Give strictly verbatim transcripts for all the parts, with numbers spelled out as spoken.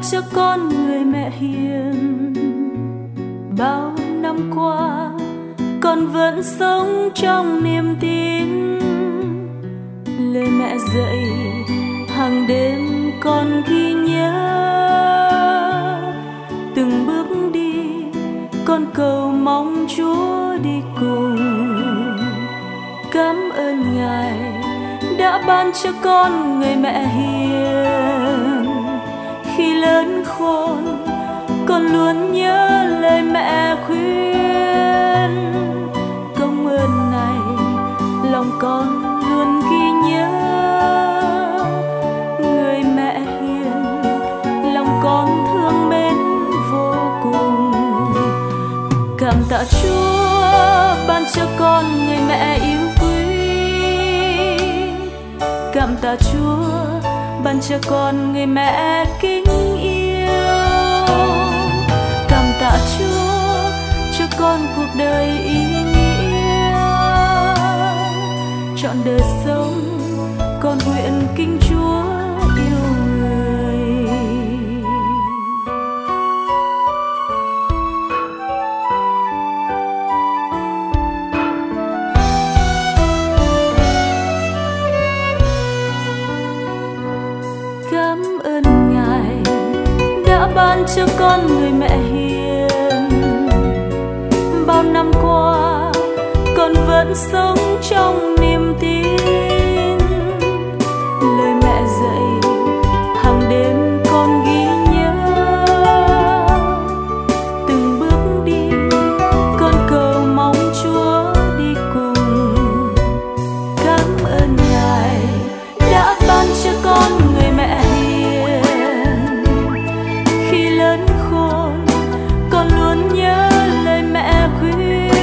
cho con người mẹ hiền. Bao năm qua con vẫn sống trong niềm tin, lời mẹ dạy hàng đêm con ghi nhớ. Từng bước đi con cầu mong Chúa đi cùng. Cảm ơn Ngài đã ban cho con người mẹ hiền. Khi lớn khôn con luôn nhớ lời mẹ khuyên. Công ơn này lòng con luôn ghi nhớ. Người mẹ hiền lòng con thương mến vô cùng. Cảm tạ Chúa ban cho con người mẹ yêu quý. Cảm tạ Chúa ban cho con người mẹ kính yêu. Cảm tạ Chúa cho con cuộc đời ý nghĩa. Trọn đời sống con nguyện kính Chúa yêu người. Cảm ơn Ngài đã ban cho con người mẹ hiền. Bao năm qua con vẫn sống trong niềm tin, lời mẹ dạy hàng đêm con ghi nhớ. Từng bước đi con cầu mong Chúa đi cùng. Cảm ơn Ngài đã ban cho con người mẹ hiền. Khi lớn khôn con luôn nhớ lời mẹ khuyên.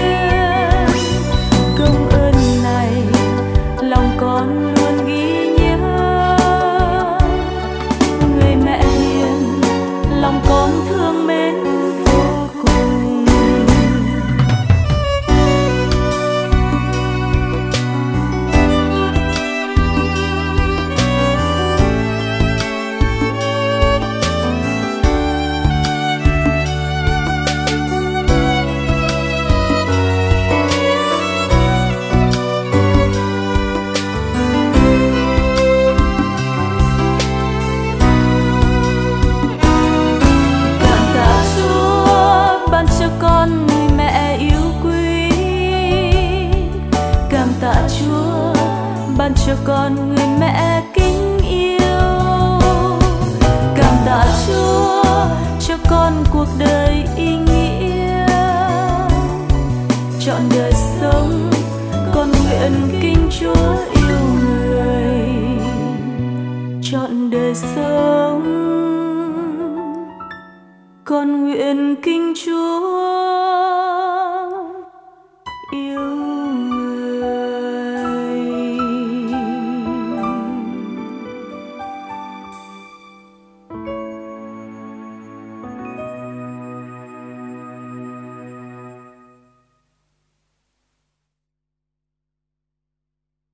Công ơn này lòng con luôn ghi nhớ. Người mẹ hiền lòng con thương mến vô cùng. Ban cho con người mẹ kính yêu. Cảm tạ Chúa cho con cuộc đời ý nghĩa. Trọn đời sống con nguyện kính Chúa yêu người. Trọn đời sống con nguyện kính Chúa yêu